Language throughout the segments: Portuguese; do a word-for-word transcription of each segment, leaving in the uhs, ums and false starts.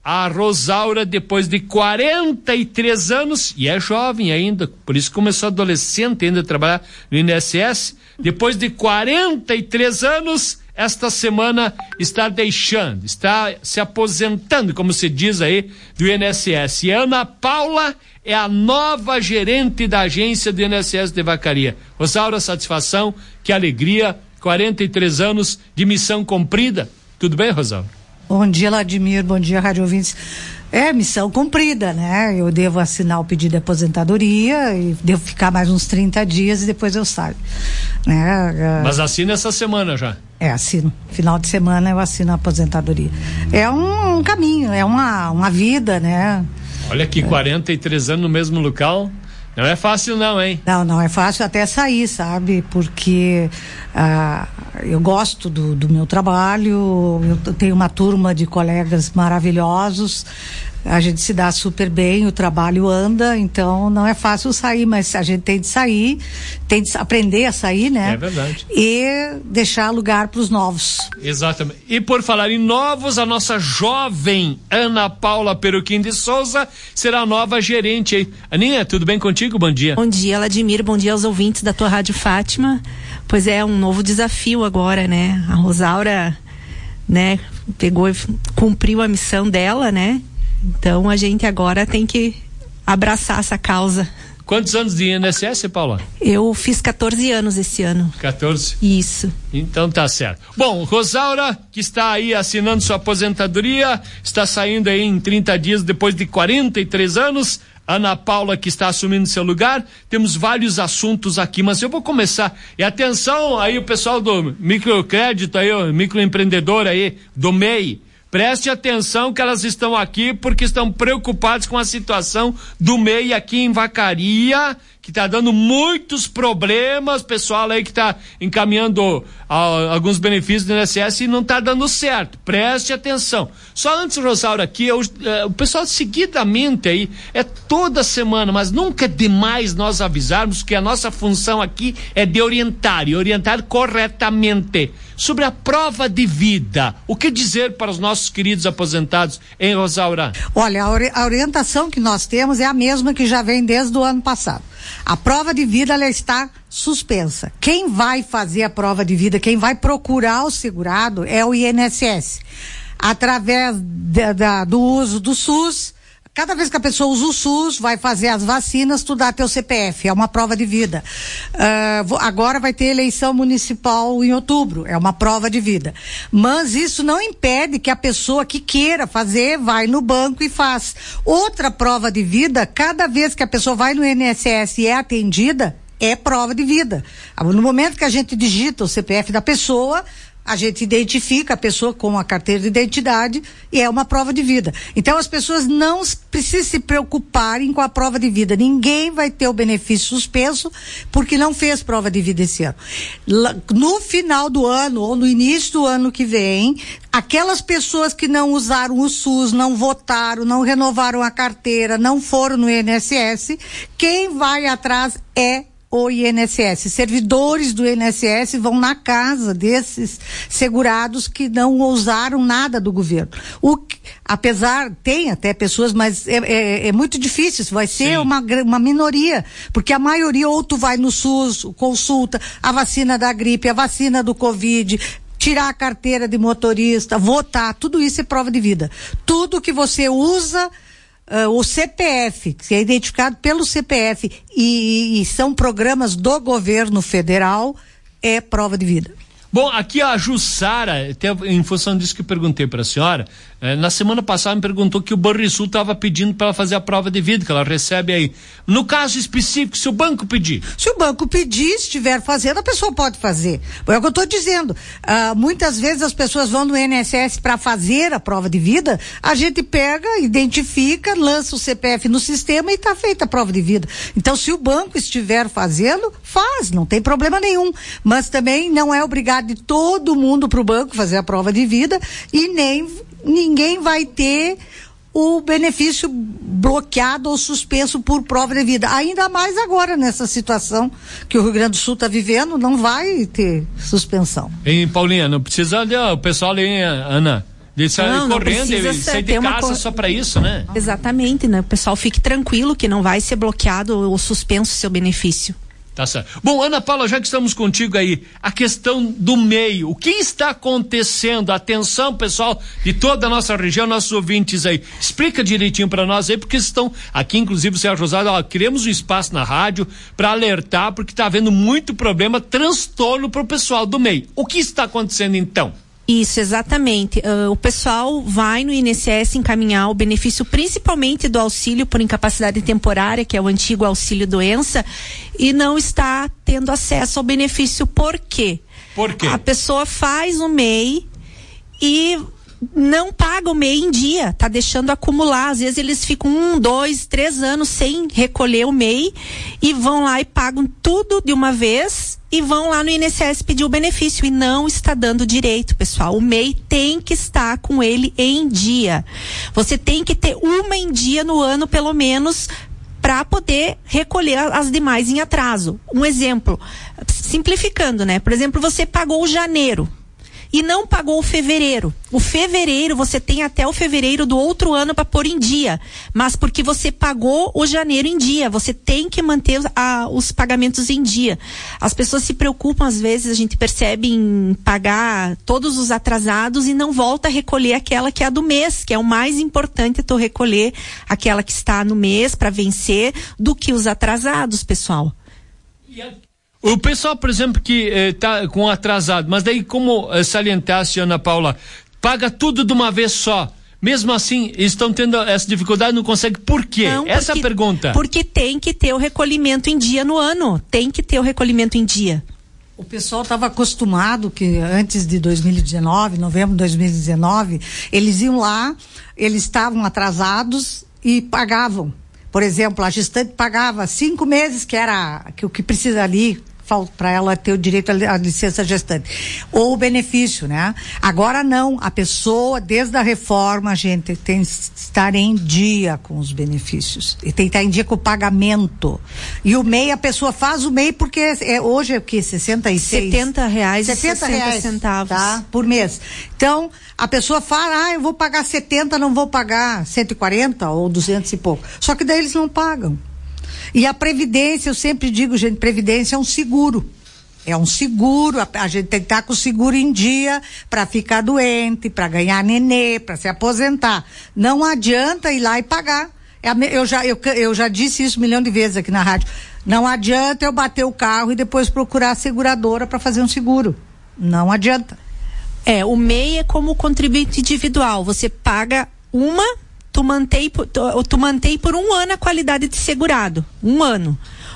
a Rosaura, depois de quarenta e três anos, e é jovem ainda, por isso começou adolescente ainda a trabalhar no I N S S, depois de quarenta e três anos, esta semana está deixando, está se aposentando, como se diz aí, do I N S S. E a Ana Paula é a nova gerente da agência do I N S S de Vacaria. Rosaura, satisfação, que alegria, quarenta e três anos de missão cumprida. Tudo bem, Rosaura? Bom dia, Vladimir, bom dia, rádio ouvintes. É missão cumprida, né? Eu devo assinar o pedido de aposentadoria e devo ficar mais uns trinta dias e depois eu saio, né? Mas assina essa semana já? É, assino. Final de semana eu assino a aposentadoria. É um, um caminho, é uma, uma vida, né? Olha aqui, quarenta e três anos no mesmo local. Não é fácil não, hein? Não, não é fácil até sair, sabe? Porque ah, eu gosto do, do meu trabalho, eu tenho uma turma de colegas maravilhosos, a gente se dá super bem, o trabalho anda, então não é fácil sair, mas a gente tem de sair, tem de aprender a sair, né? É verdade. E deixar lugar para os novos. Exatamente. E por falar em novos, a nossa jovem Ana Paula Peruquim de Souza será a nova gerente aí. Aninha, tudo bem contigo? Bom dia. Bom dia, Vladimir, bom dia aos ouvintes da tua Rádio Fátima. Pois é, um novo desafio agora, né? A Rosaura, né, pegou e cumpriu a missão dela, né? Então a gente agora tem que abraçar essa causa. Quantos anos de I N S S, Paula? Eu fiz catorze anos esse ano. catorze? Isso. Então tá certo. Bom, Rosaura, que está aí assinando sua aposentadoria, está saindo aí em trinta dias depois de quarenta e três anos. Ana Paula, que está assumindo seu lugar. Temos vários assuntos aqui, mas eu vou começar. E atenção aí o pessoal do microcrédito aí, o microempreendedor aí, do M E I. Preste atenção que elas estão aqui porque estão preocupadas com a situação do M E I aqui em Vacaria, que está dando muitos problemas, pessoal aí que está encaminhando a, alguns benefícios do I N S S e não está dando certo. Preste atenção. Só antes, Rosaura, aqui, eu, é, o pessoal seguidamente aí, é toda semana, mas nunca é demais nós avisarmos que a nossa função aqui é de orientar e orientar corretamente sobre a prova de vida. O que dizer para os nossos queridos aposentados, hein, Rosaura? Olha, a, ori- a orientação que nós temos é a mesma que já vem desde o ano passado. A prova de vida, ela está suspensa. Quem vai fazer a prova de vida, quem vai procurar o segurado é o I N S S. Através da, da, do uso do SUS, cada vez que a pessoa usa o SUS, vai fazer as vacinas, tu dá teu C P F, é uma prova de vida. Uh, agora vai ter eleição municipal em outubro, é uma prova de vida. Mas isso não impede que a pessoa que queira fazer, vai no banco e faz. Outra prova de vida, cada vez que a pessoa vai no I N S S e é atendida, é prova de vida. No momento que a gente digita o C P F da pessoa, a gente identifica a pessoa com a carteira de identidade e é uma prova de vida. Então as pessoas não precisam se preocuparem com a prova de vida. Ninguém vai ter o benefício suspenso porque não fez prova de vida esse ano. No final do ano ou no início do ano que vem, aquelas pessoas que não usaram o SUS, não votaram, não renovaram a carteira, não foram no I N S S, quem vai atrás é o I N S S. Servidores do I N S S vão na casa desses segurados que não usaram nada do governo. O que, apesar, tem até pessoas, mas é, é, é muito difícil, vai ser uma, uma minoria, porque a maioria ou tu vai no SUS, consulta a vacina da gripe, a vacina do Covid, tirar a carteira de motorista, votar, tudo isso é prova de vida. Tudo que você usa Uh, o C P F, que é identificado pelo C P F e, e são programas do governo federal, é prova de vida. Bom, aqui a Jussara, até em função disso que eu perguntei para a senhora, eh, na semana passada me perguntou que o Banrisul estava pedindo para ela fazer a prova de vida, que ela recebe aí. No caso específico, se o banco pedir? Se o banco pedir, estiver fazendo, a pessoa pode fazer. É o que eu estou dizendo. Ah, muitas vezes as pessoas vão no I N S S para fazer a prova de vida, a gente pega, identifica, lança o C P F no sistema e está feita a prova de vida. Então, se o banco estiver fazendo, faz, não tem problema nenhum. Mas também não é obrigado de todo mundo para o banco fazer a prova de vida e nem ninguém vai ter o benefício bloqueado ou suspenso por prova de vida. Ainda mais agora nessa situação que o Rio Grande do Sul está vivendo, não vai ter suspensão. Em Paulinha, não precisa, o pessoal ali, Ana, De sair não, correndo não e sair de casa cor... só para isso, né? Exatamente, né? O pessoal fique tranquilo que não vai ser bloqueado ou suspenso o seu benefício. Tá certo. Bom, Ana Paula, já que estamos contigo aí, a questão do meio, o que está acontecendo? Atenção, pessoal, de toda a nossa região, nossos ouvintes aí, explica direitinho para nós aí, porque estão aqui, inclusive o Sérgio Rosado, ó, queremos um espaço na rádio para alertar, porque está havendo muito problema, transtorno para o pessoal do meio. O que está acontecendo então? Isso, exatamente. Uh, o pessoal vai no I N S S encaminhar o benefício principalmente do auxílio por incapacidade temporária, que é o antigo auxílio doença, e não está tendo acesso ao benefício. Por quê? Por quê? A pessoa faz o M E I e não paga o M E I em dia, tá deixando acumular. Às vezes eles ficam um, dois, três anos sem recolher o M E I e vão lá e pagam tudo de uma vez e vão lá no I N S S pedir o benefício e não está dando direito, pessoal. O M E I tem que estar com ele em dia. Você tem que ter uma em dia no ano, pelo menos, para poder recolher as demais em atraso. Um exemplo, simplificando, né? Por exemplo, você pagou o janeiro e não pagou o fevereiro. O fevereiro, você tem até o fevereiro do outro ano para pôr em dia, mas porque você pagou o janeiro em dia, você tem que manter a, os pagamentos em dia. As pessoas se preocupam, às vezes a gente percebe, em pagar todos os atrasados e não volta a recolher aquela que é a do mês, que é o mais importante, é tu recolher aquela que está no mês para vencer, do que os atrasados, pessoal. E a... O pessoal, por exemplo, que está eh, com atrasado, mas daí como eh, salientasse, Ana Paula, paga tudo de uma vez só. Mesmo assim, estão tendo essa dificuldade, não consegue. Por quê? Não, porque, essa é a pergunta. Porque tem que ter o recolhimento em dia no ano. Tem que ter o recolhimento em dia. O pessoal estava acostumado que antes de dois mil e dezenove, novembro de dois mil e dezenove, eles iam lá, eles estavam atrasados e pagavam. Por exemplo, a gestante pagava cinco meses, que era que o que precisa ali para ela ter o direito à licença gestante, ou o benefício, né? Agora não, a pessoa, desde a reforma, a gente tem que estar em dia com os benefícios, e tem que estar em dia com o pagamento, e o M E I, a pessoa faz o M E I porque é, hoje é o que? sessenta e seis? setenta reais e setenta reais, centavos. Tá? Por mês. Então, a pessoa fala, ah, eu vou pagar setenta, não vou pagar cento e quarenta ou duzentos e pouco. Só que daí eles não pagam. E a previdência, eu sempre digo, gente, previdência é um seguro. É um seguro, a, a gente tem que estar com o seguro em dia para ficar doente, para ganhar nenê, para se aposentar. Não adianta ir lá e pagar. É a, eu, já, eu, eu já disse isso um milhão de vezes aqui na rádio. Não adianta eu bater o carro e depois procurar a seguradora para fazer um seguro. Não adianta. É, o M E I é como o contribuinte individual. Você paga uma... Tu mantém, tu, tu mantém por um ano a qualidade de segurado. Um ano.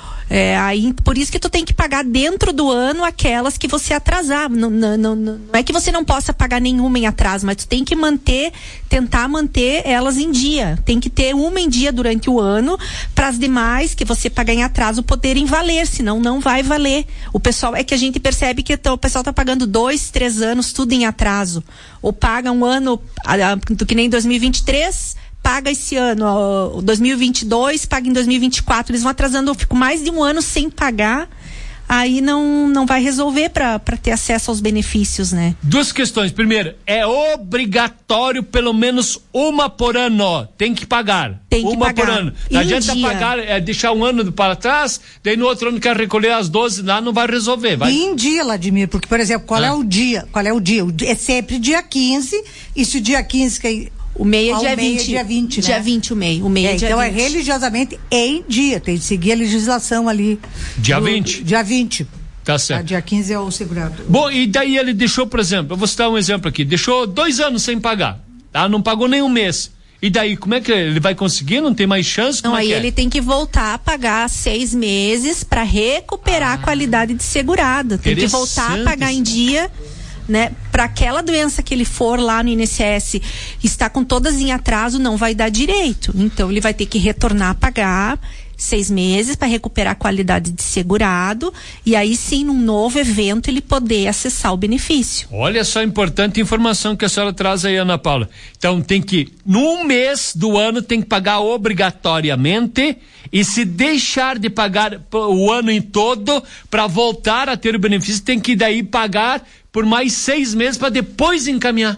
É, aí, por isso que tu tem que pagar dentro do ano aquelas que você atrasar. Não, não, não, não é que você não possa pagar nenhuma em atraso, mas tu tem que manter, tentar manter elas em dia. Tem que ter uma em dia durante o ano para as demais que você pagar em atraso poderem valer, senão não vai valer. O pessoal, é que a gente percebe que o pessoal tá pagando dois, três anos tudo em atraso. Ou paga um ano, do que nem dois mil e vinte e três, paga esse ano, ó, dois mil e vinte e dois, paga em dois mil e vinte e quatro, eles vão atrasando, eu fico mais de um ano sem pagar, aí não, não vai resolver para ter acesso aos benefícios, né? Duas questões. Primeiro, é obrigatório pelo menos uma por ano, tem que pagar. Tem que uma pagar. por ano. Não adianta dia. pagar, é, deixar um ano para trás, daí no outro ano quer recolher as doze lá, não vai resolver. Vai. E em dia, Vladimir, porque, por exemplo, qual ah. é o dia? Qual é o dia? É sempre dia quinze, e se o dia quinze que o M E I é dia vinte. vinte. É dia vinte, né? Dia vinte o M E I. O M E I é, é dia então vinte. É religiosamente em dia. Tem que seguir a legislação ali. Dia do, vinte. Dia vinte. Tá certo. Ah, dia quinze é o segurado. Bom, e daí ele deixou, por exemplo, eu vou citar um exemplo aqui, deixou dois anos sem pagar, tá? Não pagou nem um mês. E daí, como é que ele vai conseguir? Não tem mais chance? Não, como aí é que ele é? tem que voltar a pagar seis meses para recuperar ah. a qualidade de segurado. Tem que voltar a pagar em dia, né? Para aquela doença que ele for lá no I N S S, está com todas em atraso, não vai dar direito. Então ele vai ter que retornar a pagar seis meses para recuperar a qualidade de segurado, e aí sim, num novo evento, ele poder acessar o benefício. Olha só a importante informação que a senhora traz aí, Ana Paula. Então tem que, num mês do ano, tem que pagar obrigatoriamente, e se deixar de pagar o ano em todo para voltar a ter o benefício, tem que daí pagar por mais seis meses para depois encaminhar.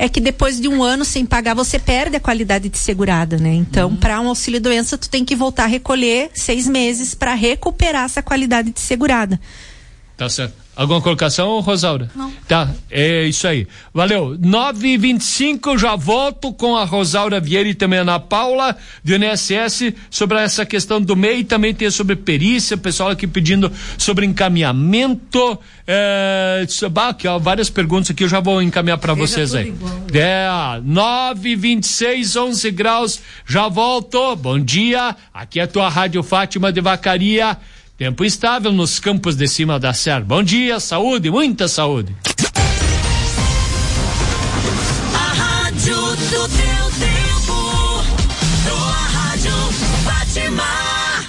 é que depois de um ano sem pagar, você perde a qualidade de segurada, né? Então, uhum. para um auxílio-doença, tu tem que voltar a recolher seis meses para recuperar essa qualidade de segurada. Tá certo. Alguma colocação, Rosaura? Não. Tá, é isso aí. Valeu. nove e vinte e cinco, já volto com a Rosaura Vieira e também a Ana Paula, do I N S S, sobre essa questão do M E I, também tem sobre perícia, pessoal aqui pedindo sobre encaminhamento, é, aqui, ó, várias perguntas aqui, eu já vou encaminhar para vocês aí. Igual. É, nove e vinte e seis, onze graus, já volto. Bom dia, aqui é a tua Rádio Fátima de Vacaria. Tempo instável nos campos de cima da serra. Bom dia, saúde, muita saúde. A rádio do teu tempo, tua Rádio Fátima.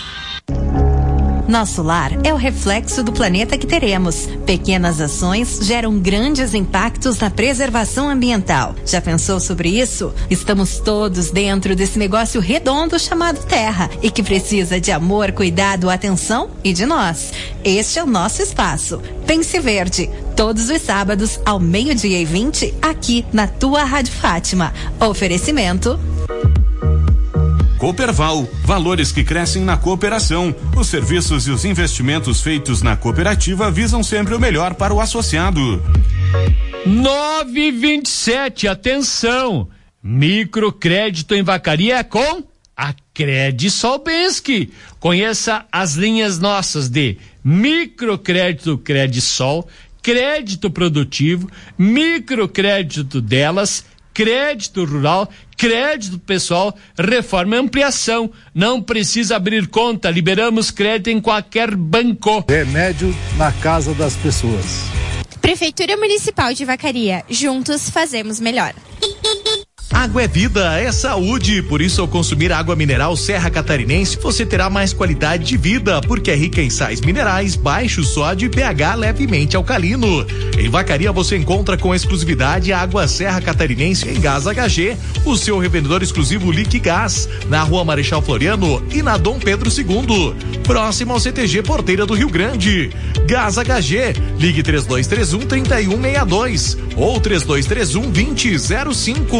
Nosso lar é o reflexo do planeta que teremos. Pequenas ações geram grandes impactos na preservação ambiental. Já pensou sobre isso? Estamos todos dentro desse negócio redondo chamado Terra e que precisa de amor, cuidado, atenção e de nós. Este é o nosso espaço. Pense Verde, todos os sábados ao meio-dia e vinte, aqui na tua Rádio Fátima. Oferecimento Cooperval, valores que crescem na cooperação. Os serviços e os investimentos feitos na cooperativa visam sempre o melhor para o associado. nove e vinte e sete, atenção, microcrédito em Vacaria é com a Credisol Bensky. Conheça as linhas nossas de microcrédito Credisol, crédito produtivo, microcrédito delas, crédito rural, crédito pessoal, reforma e ampliação. Não precisa abrir conta, liberamos crédito em qualquer banco. Remédio na casa das pessoas. Prefeitura Municipal de Vacaria, juntos fazemos melhor. Água é vida, é saúde, por isso ao consumir água mineral Serra Catarinense, você terá mais qualidade de vida, porque é rica em sais minerais, baixo sódio e pH levemente alcalino. Em Vacaria você encontra com exclusividade a água Serra Catarinense em Gás H G, o seu revendedor exclusivo Liquigás, na Rua Marechal Floriano e na Dom Pedro segundo, próximo ao C T G Porteira do Rio Grande. Gás H G, ligue três dois três um, três um seis dois ou três dois três um, vinte zero cinco.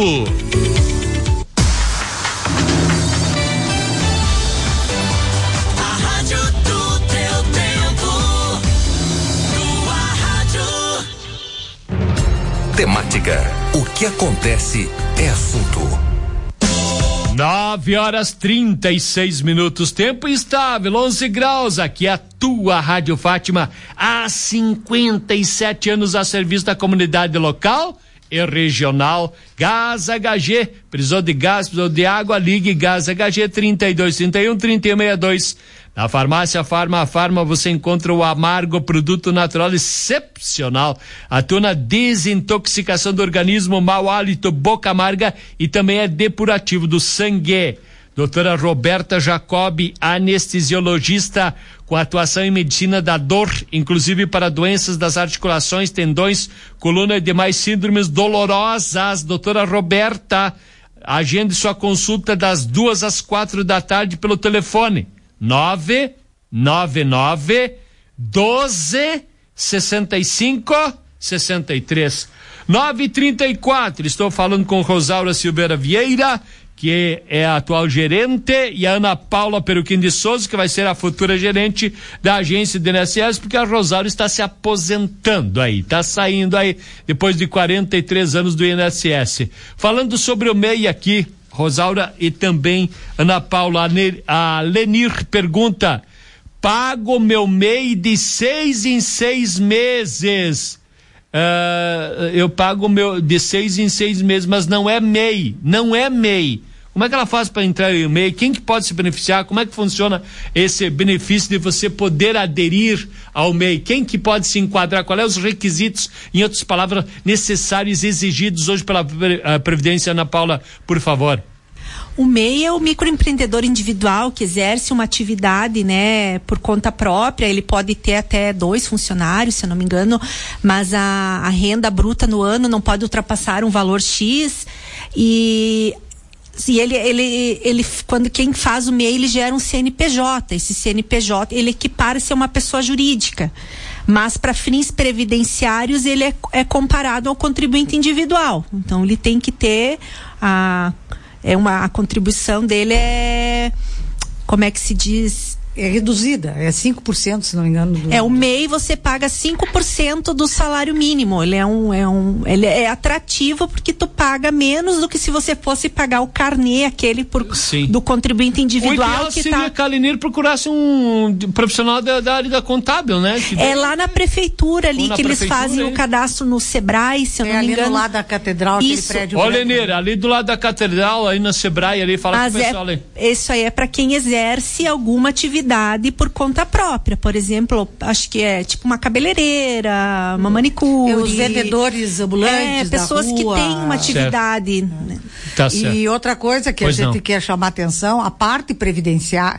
A rádio do teu tempo, tua rádio. Temática. O que acontece é assunto. Nove horas trinta e seis minutos, tempo estável, onze graus, aqui é a tua Rádio Fátima, há cinquenta e sete anos a serviço da comunidade local e regional. Gás H G, precisou de gás, precisou de água, ligue Gás H G trinta e dois, trinta e um, trinta e um, sessenta e dois. Na farmácia Farma Farma você encontra o Amargo, produto natural excepcional. Atua na desintoxicação do organismo, mau hálito, boca amarga e também é depurativo do sangue. Doutora Roberta Jacobi, anestesiologista com atuação em medicina da dor, inclusive para doenças das articulações, tendões, coluna e demais síndromes dolorosas. Doutora Roberta, agende sua consulta das duas às quatro da tarde pelo telefone nove nove nove doze sessenta e cinco sessenta e três. nove e trinta e quatro, estou falando com Rosaura Silveira Vieira, que é a atual gerente, e a Ana Paula Peruquim de Souza, que vai ser a futura gerente da agência do I N S S, porque a Rosaura está se aposentando aí, está saindo aí depois de quarenta e três anos do I N S S. Falando sobre o M E I aqui, Rosaura e também Ana Paula, a Lenir pergunta: pago meu M E I de seis em seis meses. Uh, eu pago meu de seis em seis meses, mas não é M E I, não é M E I. Como é que ela faz para entrar em M E I? Quem que pode se beneficiar? Como é que funciona esse benefício de você poder aderir ao M E I? Quem que pode se enquadrar? Qual é os requisitos, em outras palavras, necessários, exigidos hoje pela Previdência? Ana Paula, por favor. O M E I é o microempreendedor individual que exerce uma atividade, né, por conta própria. Ele pode ter até dois funcionários, se eu não me engano, mas a, a renda bruta no ano não pode ultrapassar um valor X. E E ele, ele, ele, quando quem faz o M E I, ele gera um C N P J. Esse C N P J, ele equipara-se a uma pessoa jurídica. Mas para fins previdenciários ele é, é comparado ao contribuinte individual. Então ele tem que ter a, é uma, a contribuição dele é, como é que se diz? É reduzida, é cinco por cento, se não me engano. Do... É, o M E I você paga cinco por cento do salário mínimo. Ele é um, é um, ele é atrativo porque tu paga menos do que se você fosse pagar o carnê, aquele por, Sim. do contribuinte individual. O ideal que seria tá... que a Alenir procurasse um profissional da, da área da contábil, né? Que é lá na prefeitura ali que eles fazem aí. o cadastro no Sebrae, se eu é não me ali engano. do lado da catedral, aquele Isso. prédio. Ó, Alenir, ali do lado da catedral, aí na Sebrae, ali, fala Mas com o pessoal é, ali. isso aí é para quem exerce alguma atividade por conta própria. Por exemplo, acho que é tipo uma cabeleireira, uma manicure. Os vendedores ambulantes, é, pessoas da rua. que têm uma atividade. Né? Tá certo. E outra coisa que Pois a gente não. quer chamar atenção, a parte previdenciária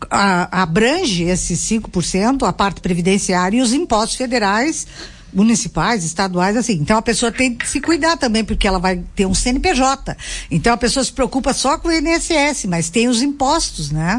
a, abrange esses cinco por cento, a parte previdenciária e os impostos federais, municipais, estaduais, assim. Então a pessoa tem que se cuidar também, porque ela vai ter um C N P J. Então a pessoa se preocupa só com o I N S S, mas tem os impostos, né?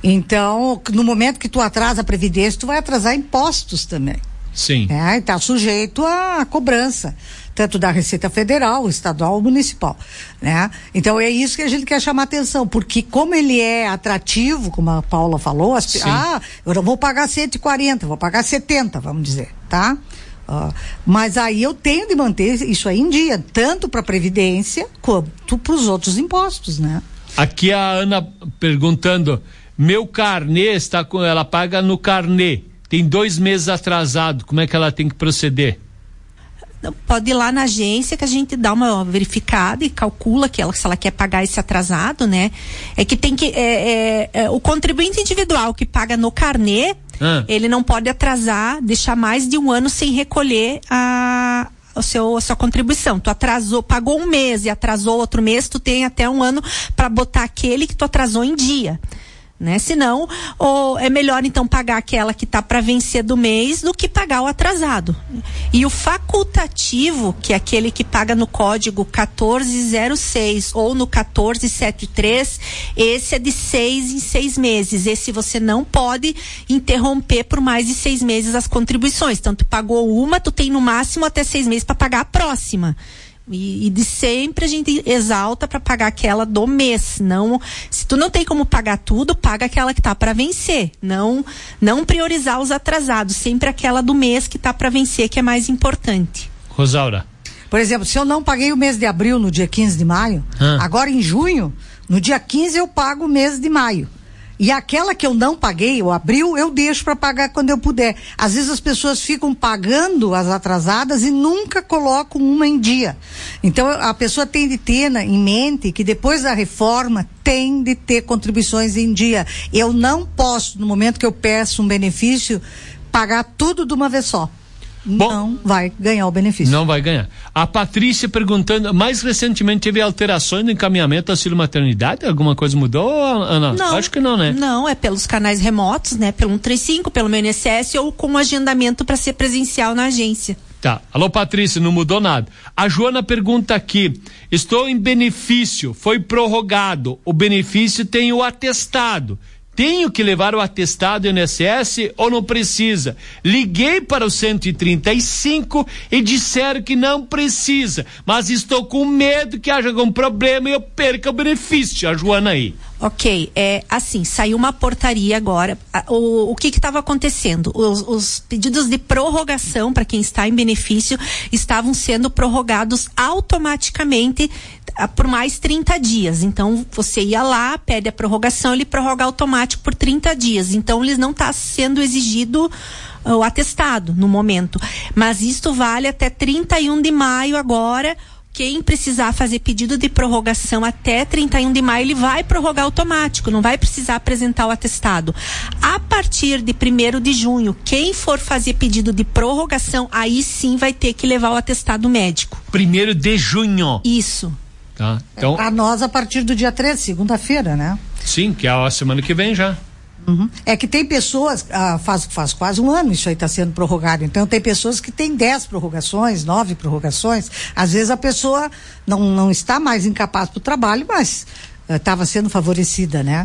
Então, no momento que tu atrasa a previdência, tu vai atrasar impostos também. Sim. É, e tá sujeito à cobrança, tanto da Receita Federal, estadual ou municipal, né? Então é isso que a gente quer chamar atenção, porque como ele é atrativo, como a Paula falou, as, ah, eu não vou pagar cento e quarenta, vou pagar setenta, vamos dizer, tá? Uh, mas aí eu tenho de manter isso aí em dia, tanto para a Previdência quanto para os outros impostos, né? Aqui a Ana perguntando, meu carnê está com, ela paga no carnê, tem dois meses atrasado, como é que ela tem que proceder? Pode ir lá na agência que a gente dá uma verificada e calcula que ela, se ela quer pagar esse atrasado, né? É que tem que, é, é, é, o contribuinte individual que paga no carnê, ah. ele não pode atrasar, deixar mais de um ano sem recolher a, o seu, a sua contribuição. Tu atrasou, pagou um mês e atrasou outro mês, tu tem até um ano para botar aquele que tu atrasou em dia. Né? Senão, ou é melhor então pagar aquela que está para vencer do mês do que pagar o atrasado. E o facultativo, que é aquele que paga no código quatorze zero seis ou no quatorze setenta e três, esse é de seis em seis meses. Esse você não pode interromper por mais de seis meses as contribuições. Então, tu pagou uma, tu tem no máximo até seis meses para pagar a próxima. E, e de sempre a gente exalta para pagar aquela do mês. Não, se tu não tem como pagar tudo, paga aquela que tá para vencer. Não, não priorizar os atrasados, sempre aquela do mês que tá para vencer que é mais importante. Rosaura. Por exemplo, se eu não paguei o mês de abril no dia quinze de maio, ah. agora em junho, no dia quinze eu pago o mês de maio. E aquela que eu não paguei, o abril, eu deixo para pagar quando eu puder. Às vezes as pessoas ficam pagando as atrasadas e nunca colocam uma em dia. Então a pessoa tem de ter na, em mente que depois da reforma tem de ter contribuições em dia. Eu não posso, no momento que eu peço um benefício, pagar tudo de uma vez só. Bom, não vai ganhar o benefício. Não vai ganhar. A Patrícia perguntando, mais recentemente teve alterações no encaminhamento do auxílio maternidade? Alguma coisa mudou, Ana? Não. Acho que não, né? Não, é pelos canais remotos, né? Pelo cento e trinta e cinco, pelo meu I N S S ou com agendamento para ser presencial na agência. Tá. Alô, Patrícia, não mudou nada. A Joana pergunta aqui, estou em benefício, foi prorrogado, o benefício tem o atestado. Tenho que levar o atestado do I N S S ou não precisa? Liguei para o cento e trinta e cinco e disseram que não precisa, mas estou com medo que haja algum problema e eu perca o benefício. A Joana aí. Ok, é assim, saiu uma portaria agora. O, o que estava acontecendo? Os, os pedidos de prorrogação para quem está em benefício estavam sendo prorrogados automaticamente por mais trinta dias. Então, você ia lá, pede a prorrogação, ele prorroga automático por trinta dias. Então, eles não está sendo exigido o atestado no momento. Mas isto vale até trinta e um de maio agora. Quem precisar fazer pedido de prorrogação até trinta e um de maio, ele vai prorrogar automático, não vai precisar apresentar o atestado. A partir de primeiro de junho, quem for fazer pedido de prorrogação, aí sim vai ter que levar o atestado médico. Primeiro de junho. Isso. Tá. Então, é, a nós a partir do dia treze, segunda-feira, né? Sim, que é a semana que vem já. Uhum. É que tem pessoas, ah, faz, faz quase um ano isso aí está sendo prorrogado, então tem pessoas que têm dez prorrogações, nove prorrogações, às vezes a pessoa não, não está mais incapaz para o trabalho, mas estava uh, sendo favorecida, né?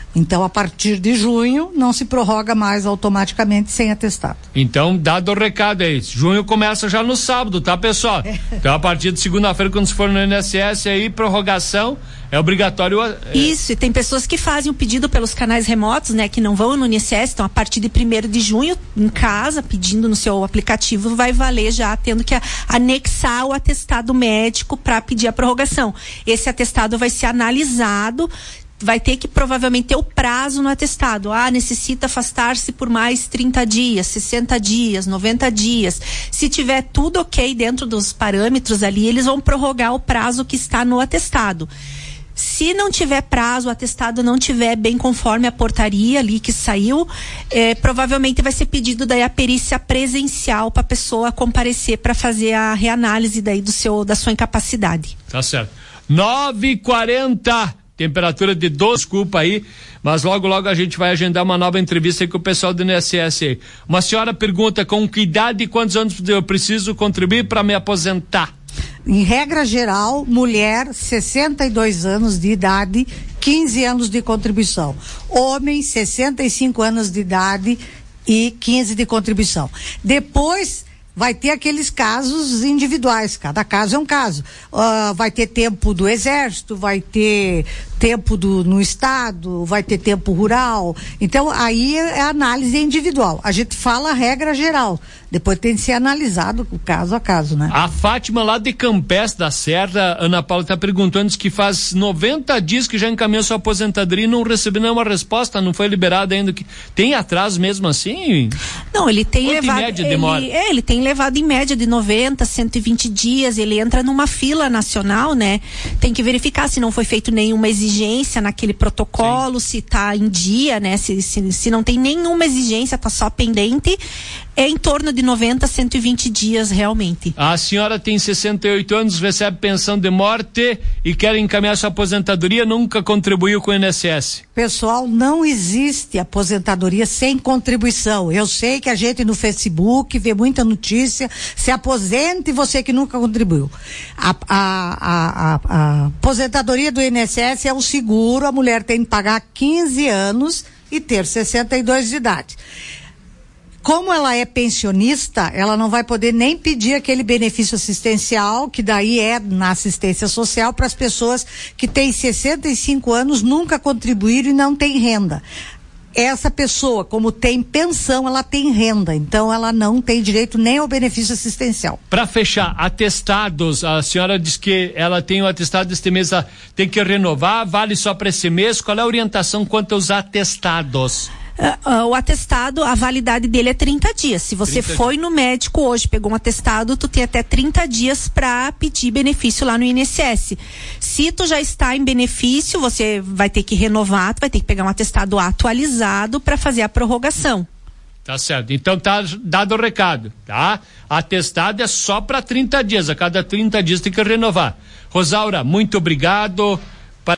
Então, a partir de junho, não se prorroga mais automaticamente sem atestado. Então, dado o recado aí, junho começa já no sábado, tá, pessoal? É. Então, a partir de segunda-feira, quando se for no I N S S, aí, prorrogação é obrigatório. É... Isso, e tem pessoas que fazem o pedido pelos canais remotos, né, que não vão no I N S S, então, a partir de primeiro de junho, em casa, pedindo no seu aplicativo, vai valer já, tendo que anexar o atestado médico para pedir a prorrogação. Esse atestado vai ser analisado, vai ter que provavelmente ter o prazo no atestado. Ah, necessita afastar-se por mais trinta dias, sessenta dias, noventa dias. Se tiver tudo ok dentro dos parâmetros ali, eles vão prorrogar o prazo que está no atestado. Se não tiver prazo, o atestado não tiver bem conforme a portaria ali que saiu, eh, provavelmente vai ser pedido daí a perícia presencial para a pessoa comparecer para fazer a reanálise daí do seu, da sua incapacidade. Tá certo. nove e quarenta, temperatura de doze, desculpa aí, mas logo logo a gente vai agendar uma nova entrevista aí com o pessoal do I N S S aí. Uma senhora pergunta: com que idade e quantos anos eu preciso contribuir para me aposentar? Em regra geral, mulher, sessenta e dois anos de idade, quinze anos de contribuição. Homem, sessenta e cinco anos de idade e quinze de contribuição. Depois vai ter aqueles casos individuais, cada caso é um caso. Uh, vai ter tempo do exército, vai ter tempo do, no estado, vai ter tempo rural. Então, aí é a análise individual. A gente fala a regra geral. Depois tem que ser analisado caso a caso, né? A Fátima lá de Campestre da Serra, Ana Paula, está perguntando, diz que faz noventa dias que já encaminhou sua aposentadoria e não recebeu nenhuma resposta, não foi liberado ainda. Que tem atraso mesmo assim? Não, ele tem Quanto levado. em média demora? Ele, é, ele tem levado em média de noventa, cento e vinte dias. Ele entra numa fila nacional, né? Tem que verificar se não foi feito nenhuma exigência naquele protocolo, sim, se está em dia, né? Se, se, se não tem nenhuma exigência, está só pendente, é em torno de noventa, cento e vinte dias realmente. A senhora tem sessenta e oito anos, recebe pensão de morte e quer encaminhar sua aposentadoria, nunca contribuiu com o I N S S. Pessoal, não existe aposentadoria sem contribuição. Eu sei que a gente no Facebook vê muita notícia, se aposente você que nunca contribuiu. A, a, a, a, a aposentadoria do I N S S é um seguro, a mulher tem que pagar quinze anos e ter sessenta e dois de idade. Como ela é pensionista, ela não vai poder nem pedir aquele benefício assistencial, que daí é na assistência social para as pessoas que têm sessenta e cinco anos, nunca contribuíram e não têm renda. Essa pessoa, como tem pensão, ela tem renda, então ela não tem direito nem ao benefício assistencial. Para fechar, atestados, a senhora diz que ela tem o atestado deste mês, tem que renovar, vale só para esse mês, qual é a orientação quanto aos atestados? Uh, uh, o atestado, a validade dele é trinta dias. Se você trinta foi no médico hoje, pegou um atestado, tu tem até trinta dias para pedir benefício lá no I N S S. Se tu já está em benefício, você vai ter que renovar, tu vai ter que pegar um atestado atualizado para fazer a prorrogação. Tá certo. Então tá dado o recado, tá? Atestado é só para trinta dias, a cada trinta dias tem que renovar. Rosaura, muito obrigado.